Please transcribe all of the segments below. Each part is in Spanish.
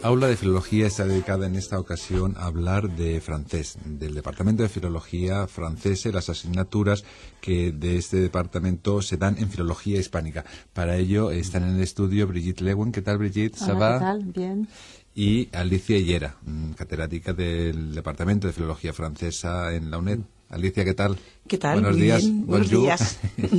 Aula de Filología está dedicada en esta ocasión a hablar de francés, del Departamento de Filología francesa y las asignaturas que de este departamento se dan en Filología Hispánica. Para ello están en el estudio Brigitte Leeuwen. ¿Qué tal, Brigitte? Hola, ¿qué tal? Bien. Y Alicia Higuera, catedrática del Departamento de Filología Francesa en la UNED. Alicia, ¿qué tal? ¿Qué tal? Buenos días. Bien. Buenos días.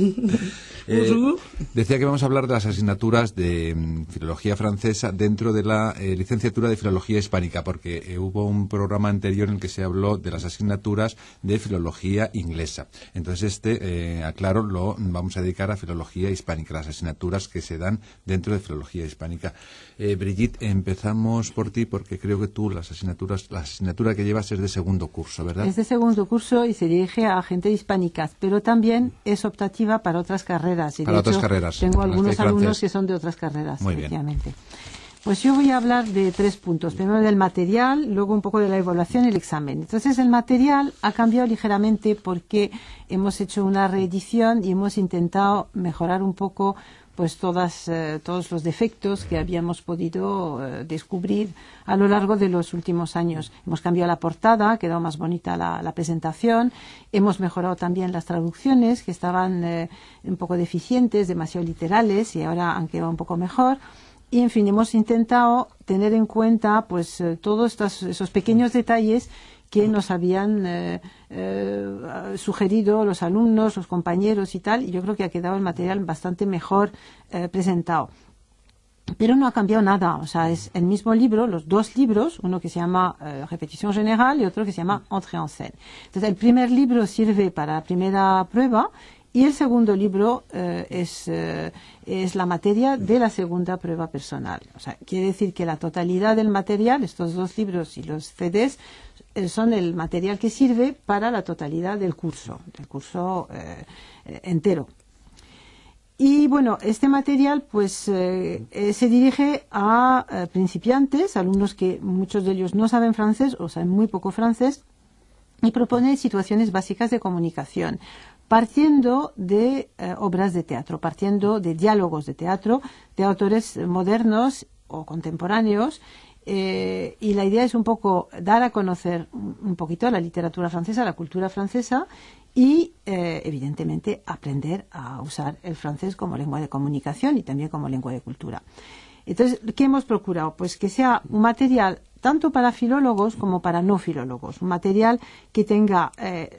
Decía que vamos a hablar de las asignaturas de Filología Francesa dentro de la licenciatura de Filología Hispánica, porque hubo un programa anterior en el que se habló de las asignaturas de Filología Inglesa. Entonces aclaro, lo vamos a dedicar a Filología Hispánica, las asignaturas que se dan dentro de Filología Hispánica. Brigitte, empezamos por ti, porque creo que tú la asignatura que llevas es de segundo curso, ¿verdad? Es de segundo curso y se dirige a gente hispánica, pero también es optativa para otras carreras. Y para otras hecho, carreras. Tengo algunos alumnos que son de otras carreras, muy efectivamente. Bien. Pues yo voy a hablar de 3 puntos. Primero del material, luego un poco de la evaluación y el examen. Entonces, el material ha cambiado ligeramente porque hemos hecho una reedición y hemos intentado mejorar un poco pues todos los defectos que habíamos podido descubrir a lo largo de los últimos años. Hemos cambiado la portada, ha quedado más bonita la presentación, hemos mejorado también las traducciones, que estaban un poco deficientes, demasiado literales, y ahora han quedado un poco mejor. Y, en fin, hemos intentado tener en cuenta pues todos esos pequeños detalles que nos habían sugerido los alumnos, los compañeros y tal, y yo creo que ha quedado el material bastante mejor presentado. Pero no ha cambiado nada, o sea, es el mismo libro, los 2 libros, uno que se llama Repetición General y otro que se llama Entrée en scène. Entonces, el primer libro sirve para la primera prueba y el segundo libro es la materia de la segunda prueba personal. O sea, quiere decir que la totalidad del material, estos 2 libros y los CDs, son el material que sirve para la totalidad del curso entero. Y bueno, este material pues se dirige a principiantes, alumnos que muchos de ellos no saben francés o saben muy poco francés, y propone situaciones básicas de comunicación, partiendo de obras de teatro, partiendo de diálogos de teatro, de autores modernos o contemporáneos. Y la idea es un poco dar a conocer un poquito la literatura francesa, la cultura francesa y, evidentemente, aprender a usar el francés como lengua de comunicación y también como lengua de cultura. Entonces, ¿qué hemos procurado? Pues que sea un material tanto para filólogos como para no filólogos, un material que tenga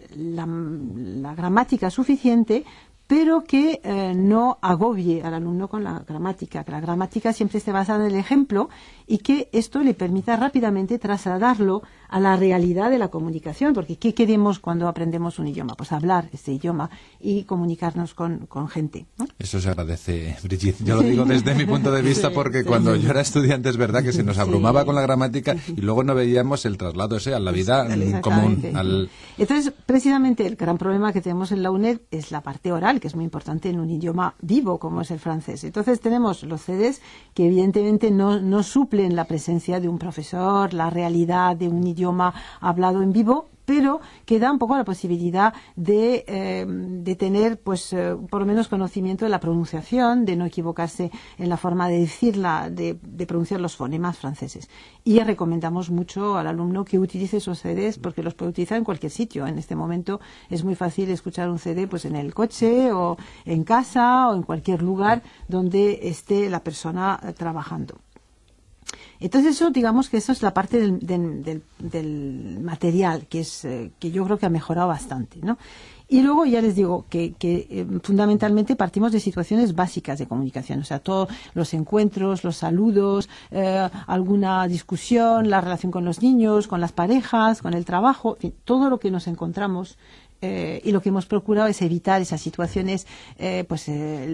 la gramática suficiente, pero que no agobie al alumno con la gramática, que la gramática siempre esté basada en el ejemplo y que esto le permita rápidamente trasladarlo a la realidad de la comunicación, porque ¿qué queremos cuando aprendemos un idioma? Pues hablar este idioma y comunicarnos con gente, ¿no? Eso se agradece, Brigitte. Yo lo digo desde mi punto de vista porque cuando yo era estudiante es verdad que se nos abrumaba con la gramática y luego no veíamos el traslado ese a la vida común. Entonces, precisamente el gran problema que tenemos en la UNED es la parte oral, que es muy importante en un idioma vivo como es el francés. Entonces tenemos los CDs que evidentemente no suplen la presencia de un profesor, la realidad de un idioma hablado en vivo, pero que da un poco la posibilidad de tener, pues, por lo menos conocimiento de la pronunciación, de no equivocarse en la forma de decirla, de pronunciar los fonemas franceses. Y recomendamos mucho al alumno que utilice esos CDs porque los puede utilizar en cualquier sitio. En este momento es muy fácil escuchar un CD pues en el coche o en casa o en cualquier lugar donde esté la persona trabajando. Entonces eso, digamos que eso es la parte del material que yo creo que ha mejorado bastante, ¿no? Y luego ya les digo que fundamentalmente partimos de situaciones básicas de comunicación, o sea, todos los encuentros, los saludos, alguna discusión, la relación con los niños, con las parejas, con el trabajo, en fin, todo lo que nos encontramos. Y lo que hemos procurado es evitar esas situaciones, pues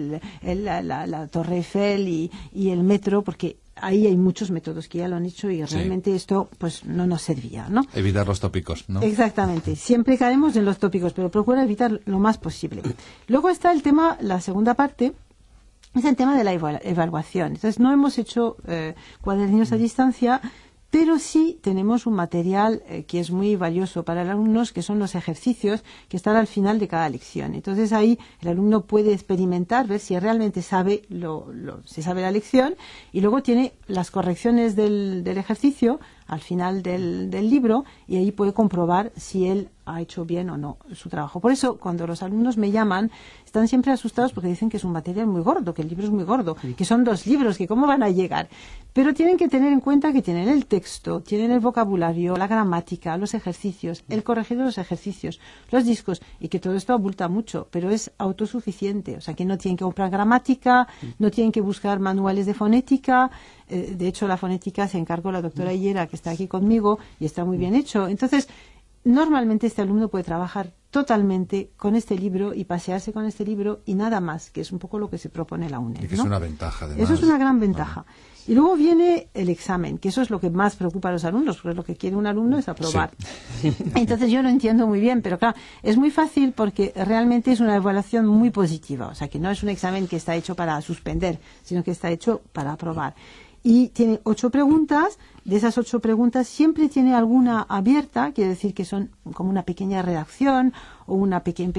la Torre Eiffel y el metro, porque ahí hay muchos métodos que ya lo han hecho y realmente esto pues no nos servía, ¿no? Evitar los tópicos, ¿no? Exactamente. Siempre caemos en los tópicos, pero procura evitar lo más posible. Luego está el tema, la segunda parte, es el tema de la evaluación. Entonces no hemos hecho cuadernos a distancia, Pero sí tenemos un material que es muy valioso para los alumnos, que son los ejercicios que están al final de cada lección. Entonces ahí el alumno puede experimentar, ver si realmente sabe si sabe la lección, y luego tiene las correcciones del ejercicio al final del libro, y ahí puede comprobar si él ha hecho bien o no su trabajo. Por eso, cuando los alumnos me llaman, están siempre asustados porque dicen que es un material muy gordo, que el libro es muy gordo, que son 2 libros, que cómo van a llegar. Pero tienen que tener en cuenta que tienen el texto, tienen el vocabulario, la gramática, los ejercicios, el corregir de los ejercicios, los discos, y que todo esto abulta mucho, pero es autosuficiente. O sea, que no tienen que comprar gramática, no tienen que buscar manuales de fonética. De hecho, la fonética se encargó la doctora Hillera, que está aquí conmigo, y está muy bien hecho. Entonces, normalmente este alumno puede trabajar totalmente con este libro y pasearse con este libro y nada más, que es un poco lo que se propone la UNED. Y que es una ventaja, además. Eso es una gran ventaja. Y luego viene el examen, que eso es lo que más preocupa a los alumnos, porque lo que quiere un alumno es aprobar. Sí. Entonces yo lo entiendo muy bien, pero claro, es muy fácil porque realmente es una evaluación muy positiva. O sea, que no es un examen que está hecho para suspender, sino que está hecho para aprobar. Y tiene 8 preguntas. De esas 8 preguntas siempre tiene alguna abierta, quiere decir que son como una pequeña redacción o unas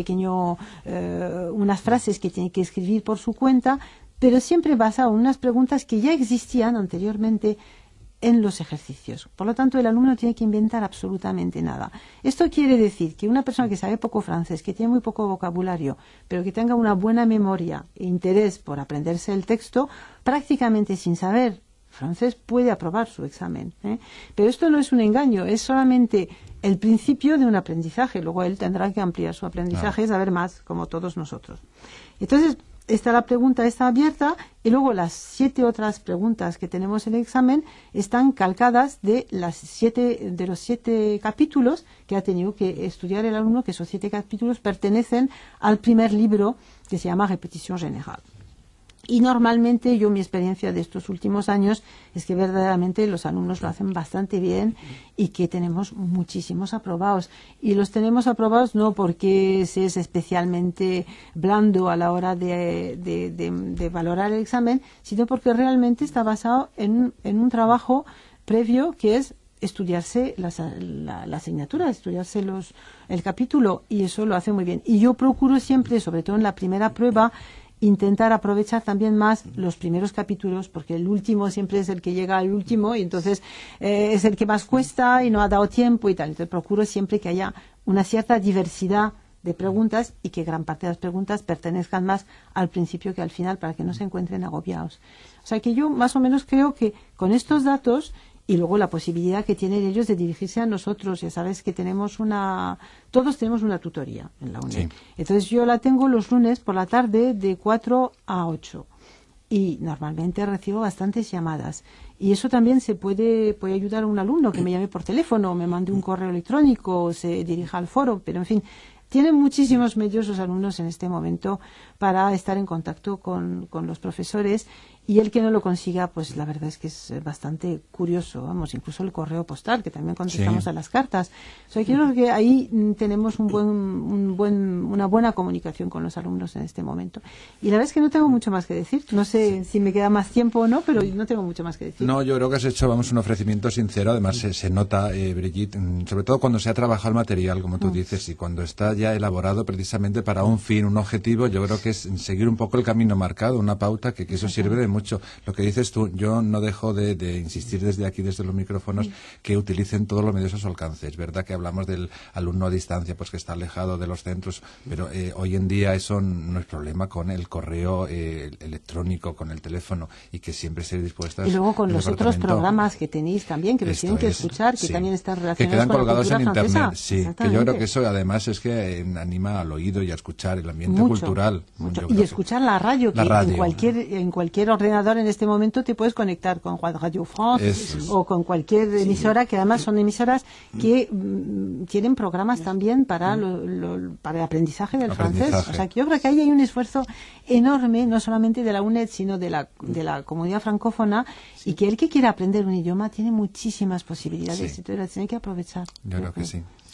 frases que tiene que escribir por su cuenta, pero siempre basado en unas preguntas que ya existían anteriormente en los ejercicios. Por lo tanto, el alumno no tiene que inventar absolutamente nada. Esto quiere decir que una persona que sabe poco francés, que tiene muy poco vocabulario, pero que tenga una buena memoria e interés por aprenderse el texto, prácticamente sin saber francés puede aprobar su examen. Pero esto no es un engaño, es solamente el principio de un aprendizaje. Luego él tendrá que ampliar su aprendizaje y saber más, como todos nosotros. Entonces, la pregunta está abierta, y luego las 7 otras preguntas que tenemos en el examen están calcadas de los 7 capítulos que ha tenido que estudiar el alumno, que esos 7 capítulos pertenecen al primer libro que se llama Repetición General. Y normalmente mi experiencia de estos últimos años es que verdaderamente los alumnos lo hacen bastante bien y que tenemos muchísimos aprobados. Y los tenemos aprobados no porque se es especialmente blando a la hora de valorar el examen, sino porque realmente está basado en un trabajo previo que es estudiarse la asignatura, estudiarse el capítulo, y eso lo hace muy bien. Y yo procuro siempre, sobre todo en la primera prueba, intentar aprovechar también más los primeros capítulos, porque el último siempre es el que llega al último y entonces es el que más cuesta y no ha dado tiempo y tal. Entonces procuro siempre que haya una cierta diversidad de preguntas y que gran parte de las preguntas pertenezcan más al principio que al final, para que no se encuentren agobiados. O sea que yo más o menos creo que con estos datos y luego la posibilidad que tienen ellos de dirigirse a nosotros. Ya sabes que todos tenemos una tutoría en la UNED. Sí. Entonces yo la tengo los lunes por la tarde de 4 a 8. Y normalmente recibo bastantes llamadas. Y eso también puede ayudar a un alumno que me llame por teléfono, o me mande un correo electrónico, o se dirija al foro, pero en fin, tienen muchísimos medios los alumnos en este momento para estar en contacto con los profesores, y el que no lo consiga, pues la verdad es que es bastante curioso. Incluso el correo postal, que también contestamos a las cartas. O sea, creo que ahí tenemos una buena comunicación con los alumnos en este momento. Y la verdad es que no tengo mucho más que decir. No sé si me queda más tiempo o no, pero no tengo mucho más que decir. No, yo creo que has hecho un ofrecimiento sincero. Además, se nota, Brigitte, sobre todo cuando se ha trabajado el material, como tú dices, y cuando está ya elaborado precisamente para un fin, un objetivo. Yo creo que es seguir un poco el camino marcado, una pauta que eso sirve de mucho. Lo que dices tú, yo no dejo de insistir desde aquí, desde los micrófonos, que utilicen todos los medios a su alcance. Es verdad que hablamos del alumno a distancia, pues que está alejado de los centros, pero hoy en día eso no es problema con el correo electrónico, con el teléfono, y que siempre esté dispuestas. Y luego con los otros programas que tenéis también, que los tienen que escuchar, que también están relacionados que quedan con colgados la en cultura internet. francesa. Sí, que yo creo que eso además es que anima al oído y a escuchar el ambiente cultural. Y escuchar la radio, en cualquier ordenador en este momento te puedes conectar con Radio France o con cualquier emisora, que además son emisoras que tienen programas también para el aprendizaje del francés. O sea, que yo creo que ahí hay un esfuerzo enorme, no solamente de la UNED, sino de la comunidad francófona, y que el que quiera aprender un idioma tiene muchísimas posibilidades, entonces las tiene que aprovechar. Yo creo que sí.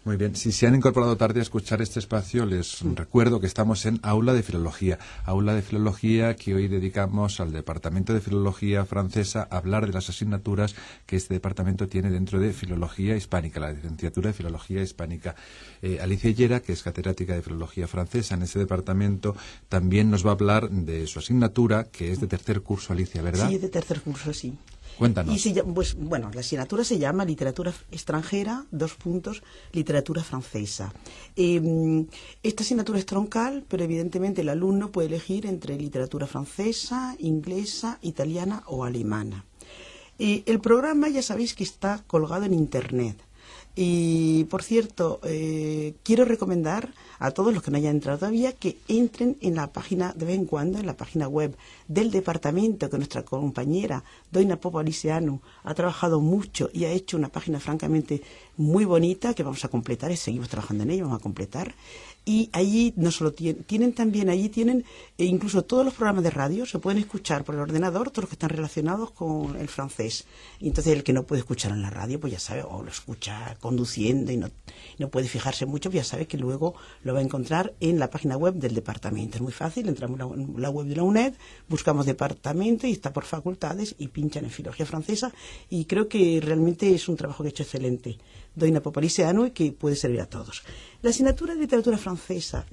Muy bien, si se han incorporado tarde a escuchar este espacio, les recuerdo que estamos en Aula de Filología que hoy dedicamos al Departamento de Filología Francesa a hablar de las asignaturas que este departamento tiene dentro de Filología Hispánica, la licenciatura de Filología Hispánica. Alicia Llera, que es catedrática de Filología Francesa en ese departamento, también nos va a hablar de su asignatura, que es de tercer curso, Alicia, ¿verdad? Sí, de tercer curso, sí. Cuéntanos. Y la asignatura se llama Literatura extranjera, Literatura francesa. Esta asignatura es troncal, pero evidentemente el alumno puede elegir entre literatura francesa, inglesa, italiana o alemana. El programa ya sabéis que está colgado en Internet. Y, por cierto, quiero recomendar a todos los que no hayan entrado todavía que entren en la página, de vez en cuando, en la página web del departamento, que nuestra compañera Doina Popoliceanu ha trabajado mucho y ha hecho una página francamente muy bonita que vamos a completar, y seguimos trabajando en ella, vamos a completar. Y allí no solo tienen también, allí tienen incluso todos los programas de radio, se pueden escuchar por el ordenador, todos los que están relacionados con el francés. Y entonces el que no puede escuchar en la radio, pues ya sabe, o lo escucha conduciendo y no puede fijarse mucho, pues ya sabe que luego lo va a encontrar en la página web del departamento. Es muy fácil, entramos en la web de la UNED, buscamos departamento y está por facultades y pinchan en Filología Francesa, y creo que realmente es un trabajo que ha hecho excelente Doina Popoliceanu y que puede servir a todos. La asignatura de Literatura Francesa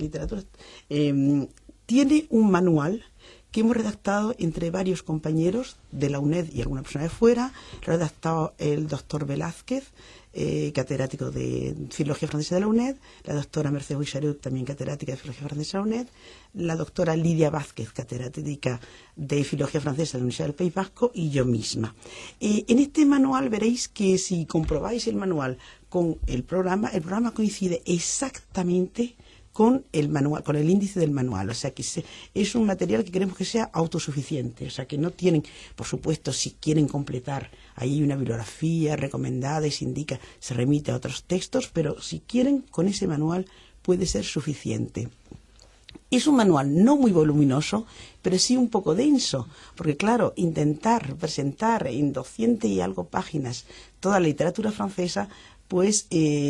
tiene un manual que hemos redactado entre varios compañeros de la UNED y alguna persona de fuera. Lo ha redactado el doctor Velázquez, catedrático de Filología Francesa de la UNED, la doctora Mercedes Guixarut, también catedrática de Filología Francesa de la UNED, la doctora Lidia Vázquez, catedrática de Filología Francesa de la Universidad del País Vasco, y yo misma. En este manual veréis que si comprobáis el manual con el programa coincide exactamente con el manual, con el índice del manual, o sea que es un material que queremos que sea autosuficiente, o sea que no tienen, por supuesto, si quieren completar, ahí hay una bibliografía recomendada y se remite a otros textos, pero si quieren, con ese manual puede ser suficiente. Es un manual no muy voluminoso, pero sí un poco denso, porque claro, intentar presentar en 200 y algo páginas toda la literatura francesa, pues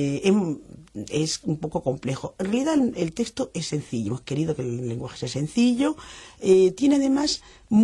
es un poco complejo. En realidad el texto es sencillo, hemos querido que el lenguaje sea sencillo, tiene además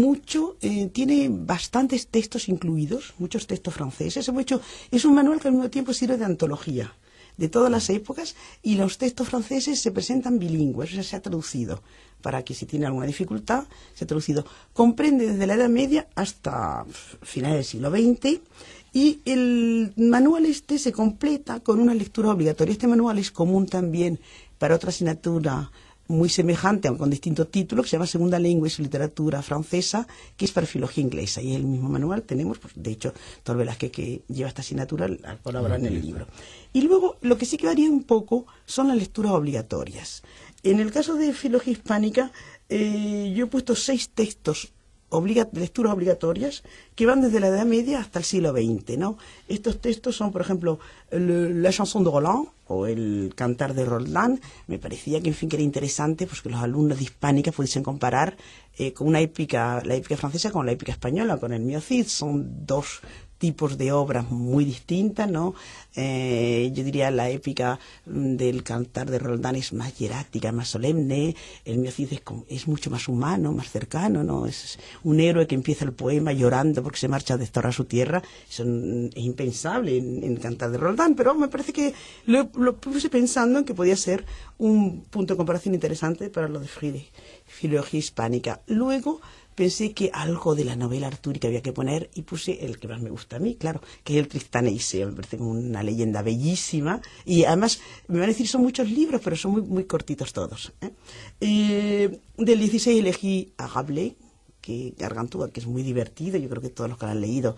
tiene bastantes textos incluidos, muchos textos franceses. Es un manual que al mismo tiempo sirve de antología de todas las épocas, y los textos franceses se presentan bilingües, o sea, se ha traducido, para que si tiene alguna dificultad, se ha traducido. Comprende desde la Edad Media hasta finales del siglo XX, y el manual se completa con una lectura obligatoria. Este manual es común también para otra asignatura muy semejante, aunque con distintos títulos, que se llama Segunda Lengua y Literatura Francesa, que es para Filología Inglesa. Y el mismo manual tenemos, pues, de hecho, Tor Velázquez, que lleva esta asignatura, colabora en el libro. Y luego, lo que sí que varía un poco son las lecturas obligatorias. En el caso de Filología Hispánica, yo he puesto 6 textos lecturas obligatorias que van desde la Edad Media hasta el siglo XX, ¿no? Estos textos son, por ejemplo, La chanson de Roland o el Cantar de Roldán. Me parecía que, en fin, que era interesante, pues, que los alumnos de Hispánica pudiesen comparar con la épica francesa con la épica española, con el Mio Cid. Son dos tipos de obras muy distintas, ¿no? Yo diría la épica del Cantar de Roldán es más hierática, más solemne. El Mio Cid es mucho más humano, más cercano, ¿no? Es un héroe que empieza el poema llorando porque se marcha a desterrar su tierra. Eso es impensable en el Cantar de Roldán, pero me parece que lo puse pensando en que podía ser un punto de comparación interesante para lo de Filología Hispánica. Luego pensé que algo de la novela artúrica había que poner y puse el que más me gusta a mí, claro, que es el Tristán e Iseo. Me parece como una leyenda bellísima, y además me van a decir son muchos libros, pero son muy, muy cortitos todos. Del 16 elegí a Rabelais, Gargantúa, que es muy divertido. Yo creo que todos los que lo han leído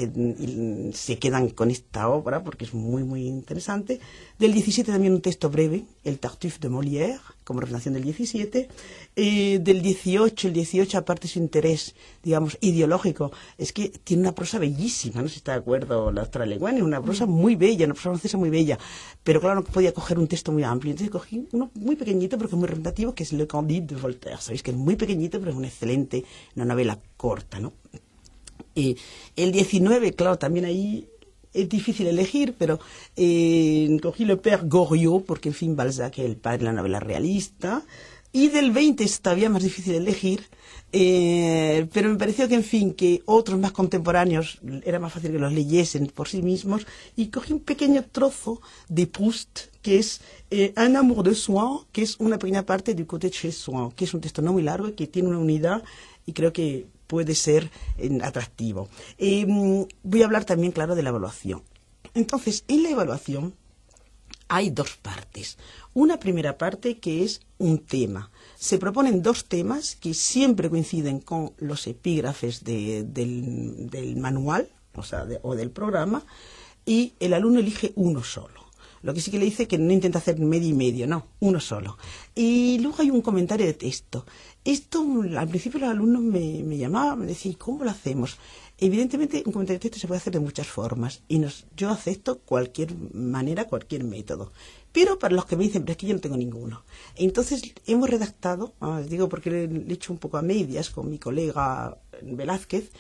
se quedan con esta obra porque es muy, muy interesante. Del 17 también un texto breve, el Tartuffe de Molière, como representación del 17. Del 18, el 18, aparte su interés, digamos, ideológico, es que tiene una prosa bellísima, no sé si está de acuerdo la doctora Leguán, es una prosa muy bella, una prosa francesa muy bella, pero claro, no podía coger un texto muy amplio, entonces cogí uno muy pequeñito, pero que es muy representativo, que es Le Candide de Voltaire. Sabéis que es muy pequeñito, pero es una novela corta, ¿no? El 19, claro, también ahí es difícil elegir, pero cogí Le Père Goriot, porque en fin, Balzac es el padre de la novela realista, y del 20 es todavía más difícil elegir, pero me pareció que, en fin, que otros más contemporáneos era más fácil que los leyesen por sí mismos, y cogí un pequeño trozo de Proust, que es Un amour de Swann, que es una pequeña parte du Côté de chez Swann, que es un texto no muy largo y que tiene una unidad, y creo que puede ser atractivo. Voy a hablar también, claro, de la evaluación. Entonces, en la evaluación hay dos partes. Una primera parte que es un tema. Se proponen dos temas que siempre coinciden con los epígrafes del manual, o del programa, y el alumno elige uno solo. Lo que sí que le dice que no intenta hacer medio y medio, no, uno solo. Y luego hay un comentario de texto. Esto, al principio los alumnos me llamaban, me decían, ¿cómo lo hacemos? Evidentemente, un comentario de texto se puede hacer de muchas formas, y yo acepto cualquier manera, cualquier método. Pero para los que me dicen, pero es que yo no tengo ninguno. Entonces, hemos redactado, digo porque le he hecho un poco a medias con mi colega Velázquez,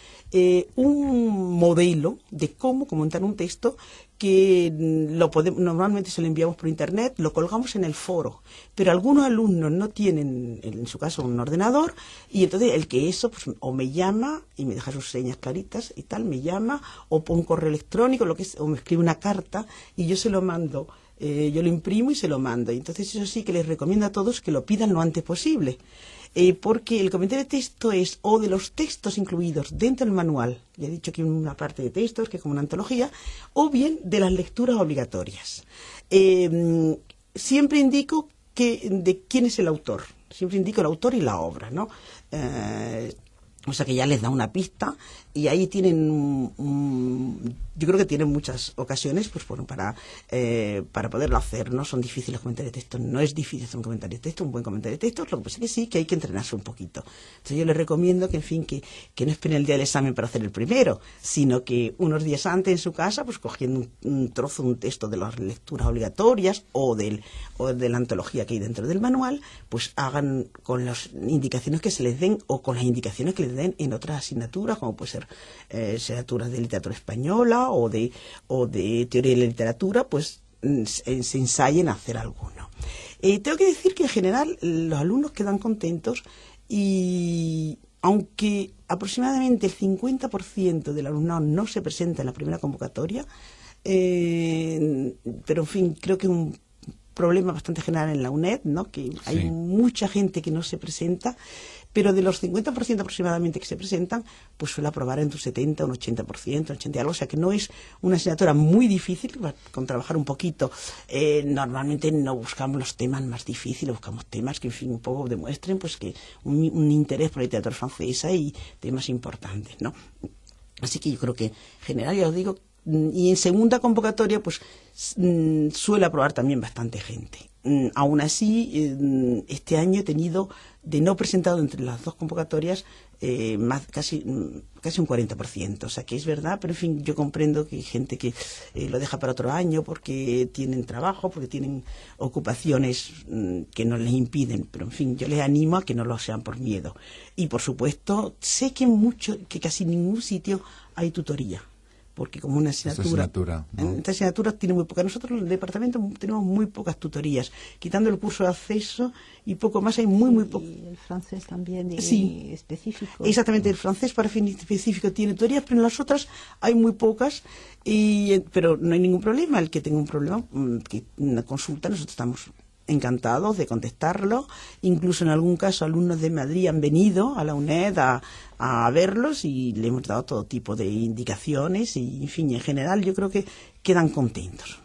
un modelo de cómo comentar un texto que normalmente se lo enviamos por internet, lo colgamos en el foro, pero algunos alumnos no tienen, en su caso, un ordenador, y entonces el que eso, pues, o me llama y me deja sus señas claritas y tal, me llama, o pone un correo electrónico, o me escribe una carta y yo se lo mando. Yo lo imprimo y se lo mando. Entonces, eso sí que les recomiendo a todos que lo pidan lo antes posible. Porque el comentario de texto es o de los textos incluidos dentro del manual, ya he dicho que hay una parte de textos que es como una antología, o bien de las lecturas obligatorias. Siempre indico de quién es el autor, siempre indico el autor y la obra, ¿no? O sea que ya les da una pista, y ahí tienen, yo creo que tienen muchas ocasiones, pues bueno, para poderlo hacer. No son difíciles los comentarios de texto, no es difícil hacer un comentario de texto, un buen comentario de texto, lo que pasa es que sí, que hay que entrenarse un poquito. Entonces yo les recomiendo que, en fin, que no esperen el día del examen para hacer el primero, sino que unos días antes en su casa, pues cogiendo un trozo, un texto de las lecturas obligatorias o de la antología que hay dentro del manual, pues hagan con las indicaciones que se les den o con las indicaciones que les den en otras asignaturas, como puede ser asignaturas de literatura española o de teoría de la literatura, pues se ensayen a hacer alguno. Tengo que decir que en general los alumnos quedan contentos, y aunque aproximadamente el 50% del alumnado no se presenta en la primera convocatoria, pero en fin, creo que un problema bastante general en la UNED, ¿no? Que hay mucha gente que no se presenta, pero de los 50% aproximadamente que se presentan, pues suele aprobar entre un 70, un 80%, 80 algo, o sea que no es una asignatura muy difícil, con trabajar un poquito. Normalmente no buscamos los temas más difíciles, buscamos temas que, en fin, un poco demuestren pues que un interés por la literatura francesa y temas importantes, ¿no? Así que yo creo que, en general, ya os digo, y en segunda convocatoria, pues suele aprobar también bastante gente. Aún así, este año he tenido, de no presentado entre las dos convocatorias, casi un 40%. O sea que es verdad, pero en fin, yo comprendo que hay gente que lo deja para otro año porque tienen trabajo, porque tienen ocupaciones que no les impiden. Pero en fin, yo les animo a que no lo sean por miedo. Y por supuesto, sé que casi en ningún sitio hay tutoría, porque como una asignatura, ¿no? Esta asignatura tiene muy poca. Nosotros en el departamento tenemos muy pocas tutorías, quitando el curso de acceso y poco más, hay muy poco. Y el francés también, sí, específico. Exactamente, el francés para fin específico tiene tutorías, pero en las otras hay muy pocas, pero no hay ningún problema. El que tenga un problema, que una consulta, nosotros estamos encantados de contestarlo. Incluso en algún caso alumnos de Madrid han venido a la UNED a verlos y le hemos dado todo tipo de indicaciones y, en fin, en general yo creo que quedan contentos.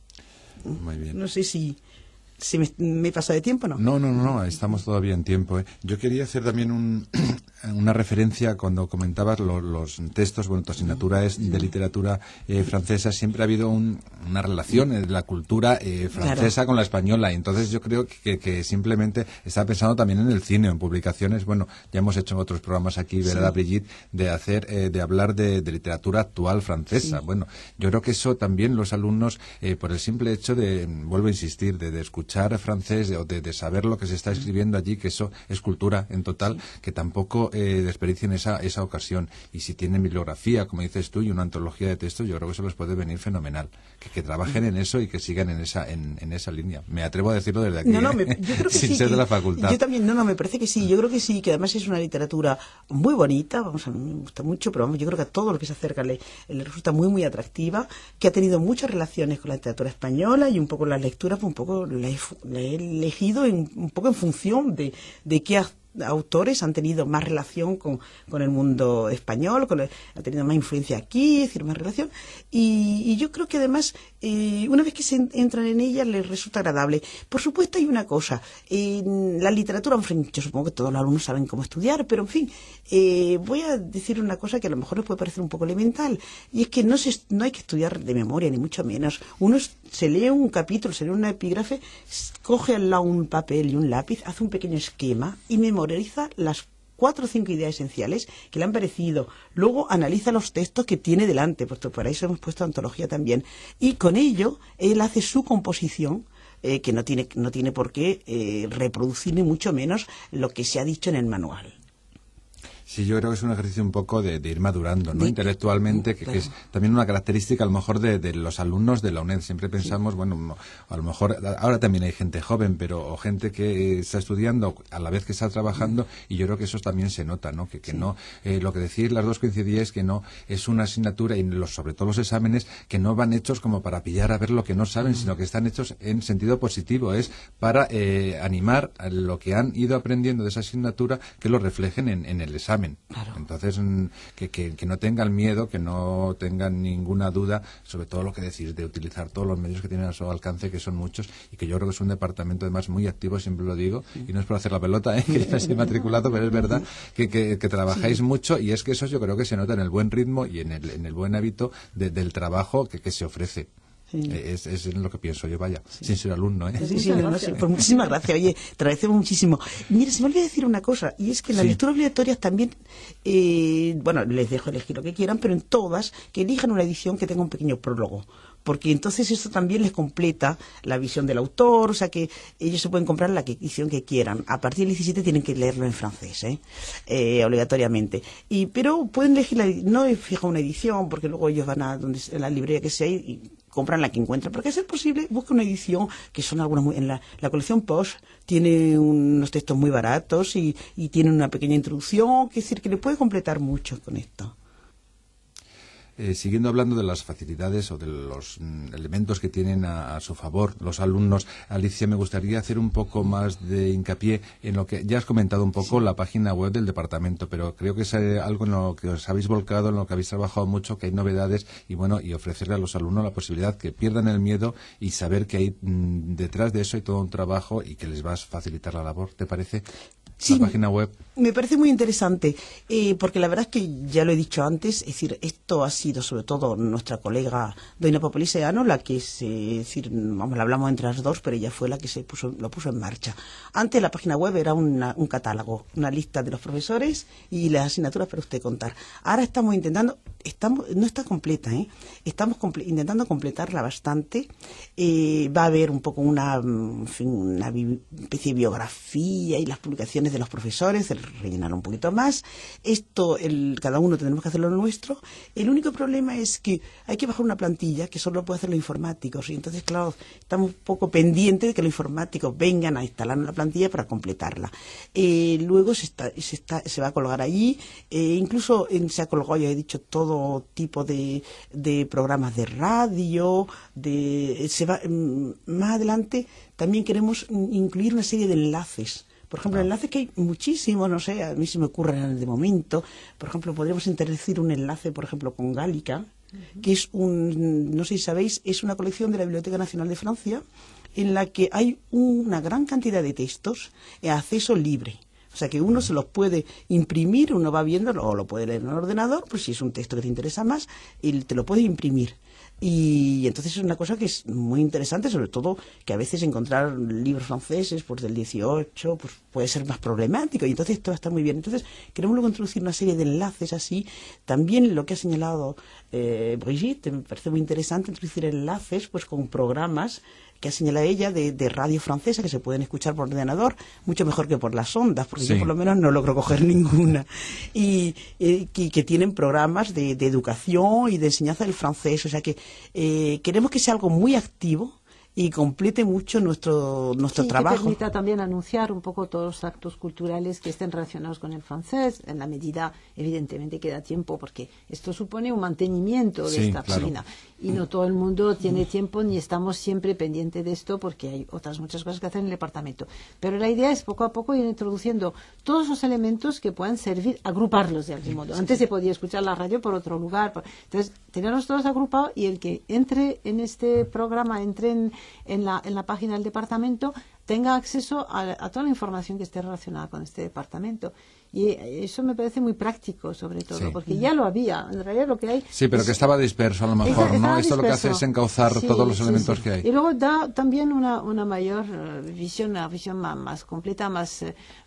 Muy bien. No sé si me he pasado de tiempo, ¿no? No, estamos todavía en tiempo. Yo quería hacer también una referencia cuando comentabas los textos. Bueno, tu asignatura es de literatura francesa. Siempre ha habido una relación de la cultura francesa con la española, y entonces yo creo que simplemente está pensando también en el cine, en publicaciones. Bueno, ya hemos hecho en otros programas aquí, ¿verdad, Brigitte? De hablar de literatura actual francesa. Sí. Bueno, yo creo que eso también los alumnos, por el simple hecho vuelvo a insistir, de escuchar francés o de saber lo que se está escribiendo allí, que eso es cultura en total, que tampoco poco desperdicien esa ocasión. Y si tienen bibliografía, como dices tú, y una antología de textos, yo creo que eso les puede venir fenomenal. Que trabajen en eso y que sigan en esa línea. Me atrevo a decirlo desde aquí, yo creo que sin sí, ser de la facultad. Yo también, me parece que sí, yo creo que sí, que además es una literatura muy bonita, a mí me gusta mucho, pero yo creo que a todo lo que se acerca le resulta muy, muy atractiva, que ha tenido muchas relaciones con la literatura española y un poco las lecturas, pues un poco la he elegido un poco en función de qué autores han tenido más relación con el mundo español, han tenido más influencia aquí, es decir, más relación, y yo creo que además una vez que se entran en ella les resulta agradable. Por supuesto hay una cosa, la literatura, en fin, yo supongo que todos los alumnos saben cómo estudiar, pero en fin, voy a decir una cosa que a lo mejor les puede parecer un poco elemental, y es que no hay que estudiar de memoria, ni mucho menos. Uno se lee un capítulo, se lee una epígrafe, coge al lado un papel y un lápiz, hace un pequeño esquema y memoriza las 4 o 5 ideas esenciales que le han parecido. Luego analiza los textos que tiene delante, puesto para eso hemos puesto antología también. Y con ello él hace su composición, que no tiene por qué reproducir ni mucho menos lo que se ha dicho en el manual. Sí, yo creo que es un ejercicio un poco de ir madurando, ¿no? Intelectualmente, que es también una característica a lo mejor de los alumnos de la UNED. Siempre pensamos, bueno, a lo mejor ahora también hay gente joven, o gente que está estudiando a la vez que está trabajando, y yo creo que eso también se nota, ¿no? Que no, lo que decís las dos coincidíais, que no es una asignatura, y sobre todo los exámenes, que no van hechos como para pillar a ver lo que no saben, sino que están hechos en sentido positivo, es para animar a lo que han ido aprendiendo de esa asignatura, que lo reflejen en el examen. Claro. Entonces, que no tengan miedo, que no tengan ninguna duda, sobre todo lo que decís, de utilizar todos los medios que tienen a su alcance, que son muchos, y que yo creo que es un departamento además muy activo, siempre lo digo, y no es por hacer la pelota, que ya estoy matriculado, pero es verdad que trabajáis mucho, y es que eso yo creo que se nota en el buen ritmo y en el buen hábito del trabajo que se ofrece. Sí. Es lo que pienso yo, vaya, sin ser alumno, ¿eh? Sí, pues muchísimas gracias. Oye, te agradecemos muchísimo. Mira, se me olvidó decir una cosa, y es que en las lecturas obligatorias también, les dejo elegir lo que quieran, pero en todas, que elijan una edición que tenga un pequeño prólogo, porque entonces eso también les completa la visión del autor, o sea que ellos se pueden comprar la edición que quieran. A partir del 17 tienen que leerlo en francés, obligatoriamente. Pero pueden elegir, no es fija una edición, porque luego ellos van a la librería que sea y compran la que encuentran, pero que a ser posible busca una edición, que son algunas en la colección Posh tiene unos textos muy baratos y tiene una pequeña introducción, que es decir, que le puede completar mucho con esto. Siguiendo hablando de las facilidades o de los elementos que tienen a su favor los alumnos, Alicia, me gustaría hacer un poco más de hincapié en lo que ya has comentado un poco, la página web del departamento, pero creo que es algo en lo que os habéis volcado, en lo que habéis trabajado mucho, que hay novedades, y ofrecerle a los alumnos la posibilidad que pierdan el miedo y saber que hay detrás de eso hay todo un trabajo y que les va a facilitar la labor. ¿Te parece? Sí, la página web. Me parece muy interesante, porque la verdad es que ya lo he dicho antes, es decir, esto ha sido sobre todo nuestra colega Doina Popeliseano la que la hablamos entre las dos, pero ella fue la que lo puso en marcha. Antes la página web era un catálogo, una lista de los profesores y las asignaturas para usted contar. Ahora estamos intentando, no está completa, estamos intentando completarla bastante. Va a haber un poco una especie de biografía y las publicaciones de los profesores, rellenar un poquito más. Esto, cada uno tenemos que hacer lo nuestro. El único problema es que hay que bajar una plantilla que solo puede hacer los informáticos, y entonces, claro, estamos un poco pendientes de que los informáticos vengan a instalar la plantilla para completarla. Luego se va a colgar allí, incluso se ha colgado, ya he dicho, todo tipo de programas de radio, más adelante también queremos incluir una serie de enlaces. Por ejemplo, enlaces que hay muchísimos, no sé, a mí se me ocurren de momento. Por ejemplo, podríamos introducir un enlace, por ejemplo, con Gálica, que es no sé si sabéis, es una colección de la Biblioteca Nacional de Francia, en la que hay una gran cantidad de textos a acceso libre. O sea, que uno se los puede imprimir, uno va viéndolo, o lo puede leer en el ordenador, pues si es un texto que te interesa más, te lo puede imprimir. Y entonces es una cosa que es muy interesante, sobre todo que a veces encontrar libros franceses pues del 18 pues puede ser más problemático, y entonces esto está muy bien. Entonces queremos luego introducir una serie de enlaces así. También lo que ha señalado Brigitte, me parece muy interesante introducir enlaces pues con programas que ha señalado ella de radio francesa que se pueden escuchar por ordenador, mucho mejor que por las ondas, porque sí. yo por lo menos no logro coger ninguna, y que tienen programas de educación y de enseñanza del francés. O sea que queremos que sea algo muy activo y complete mucho nuestro trabajo. Que permita también anunciar un poco todos los actos culturales que estén relacionados con el francés, en la medida, evidentemente, que da tiempo, porque esto supone un mantenimiento de esta página. Y no todo el mundo tiene tiempo, ni estamos siempre pendientes de esto, porque hay otras muchas cosas que hacer en el departamento. Pero la idea es poco a poco ir introduciendo todos los elementos que puedan servir, agruparlos de algún modo. Antes se podía escuchar la radio por otro lugar. Entonces, tenerlos todos agrupados, y el que entre en este programa, entre en la página del departamento, tenga acceso a toda la información que esté relacionada con este departamento. Y eso me parece muy práctico, sobre todo, porque ya lo había. En realidad lo que hay... Sí, pero que estaba disperso a lo mejor, ¿no? Esto lo que hace es encauzar todos los elementos que hay. Y luego da también una mayor visión, una visión más completa, más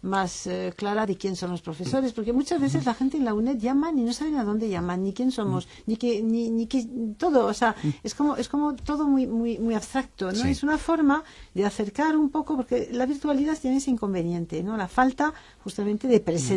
clara de quién son los profesores, porque muchas veces la gente en la UNED llaman y no saben a dónde llaman, ni quién somos, ni que todo, o sea, es como todo muy abstracto, ¿no? Sí. Es una forma de acercar un poco, porque la virtualidad tiene ese inconveniente, ¿no? La falta justamente de presencia,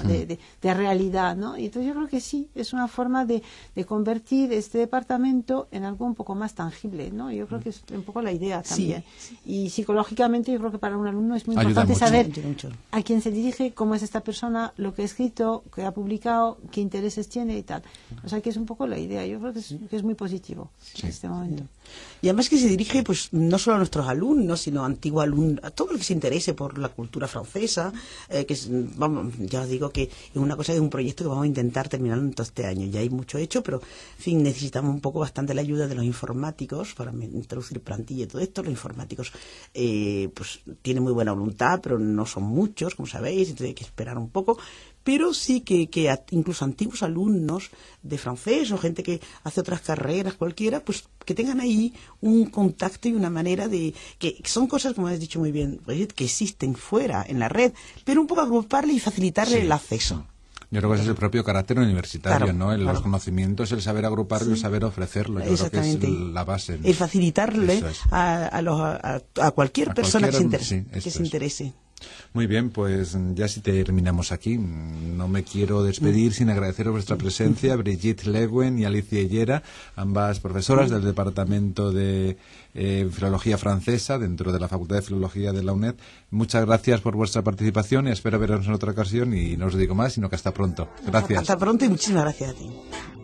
de realidad, ¿no? Y entonces yo creo que sí, es una forma de convertir este departamento en algo un poco más tangible, ¿no? Yo creo que es un poco la idea también. Sí. Y psicológicamente yo creo que para un alumno es muy importante saber a quién se dirige, cómo es esta persona, lo que ha escrito, qué ha publicado, qué intereses tiene y tal. O sea que es un poco la idea. Yo creo que es muy positivo en este momento. Y además que se dirige pues no solo a nuestros alumnos, sino a antiguos alumnos, a todo el que se interese por la cultura francesa, que es, vamos, ya os digo que es una cosa, es un proyecto que vamos a intentar terminar en todo este año. Ya hay mucho hecho, pero en fin, necesitamos un poco bastante la ayuda de los informáticos para introducir plantilla y todo esto. Los informáticos pues tienen muy buena voluntad, pero no son muchos, como sabéis, entonces hay que esperar un poco. Pero sí que incluso antiguos alumnos de francés o gente que hace otras carreras cualquiera, pues que tengan ahí un contacto y una manera de... que son cosas, como has dicho muy bien, que existen fuera, en la red, pero un poco agruparle y facilitarle el acceso. Yo creo que ese es el propio carácter universitario, ¿no? Los conocimientos, el saber agruparlo, el saber ofrecerlo. Yo creo que es la base, ¿no? El facilitarle a cualquier persona que se interese. Muy bien, pues ya si terminamos aquí. No me quiero despedir sin agradeceros vuestra presencia, Brigitte Leeuwen y Alicia Higuera, ambas profesoras del Departamento de Filología Francesa dentro de la Facultad de Filología de la UNED. Muchas gracias por vuestra participación y espero veros en otra ocasión, y no os digo más, sino que hasta pronto. Gracias. Hasta pronto y muchísimas gracias a ti.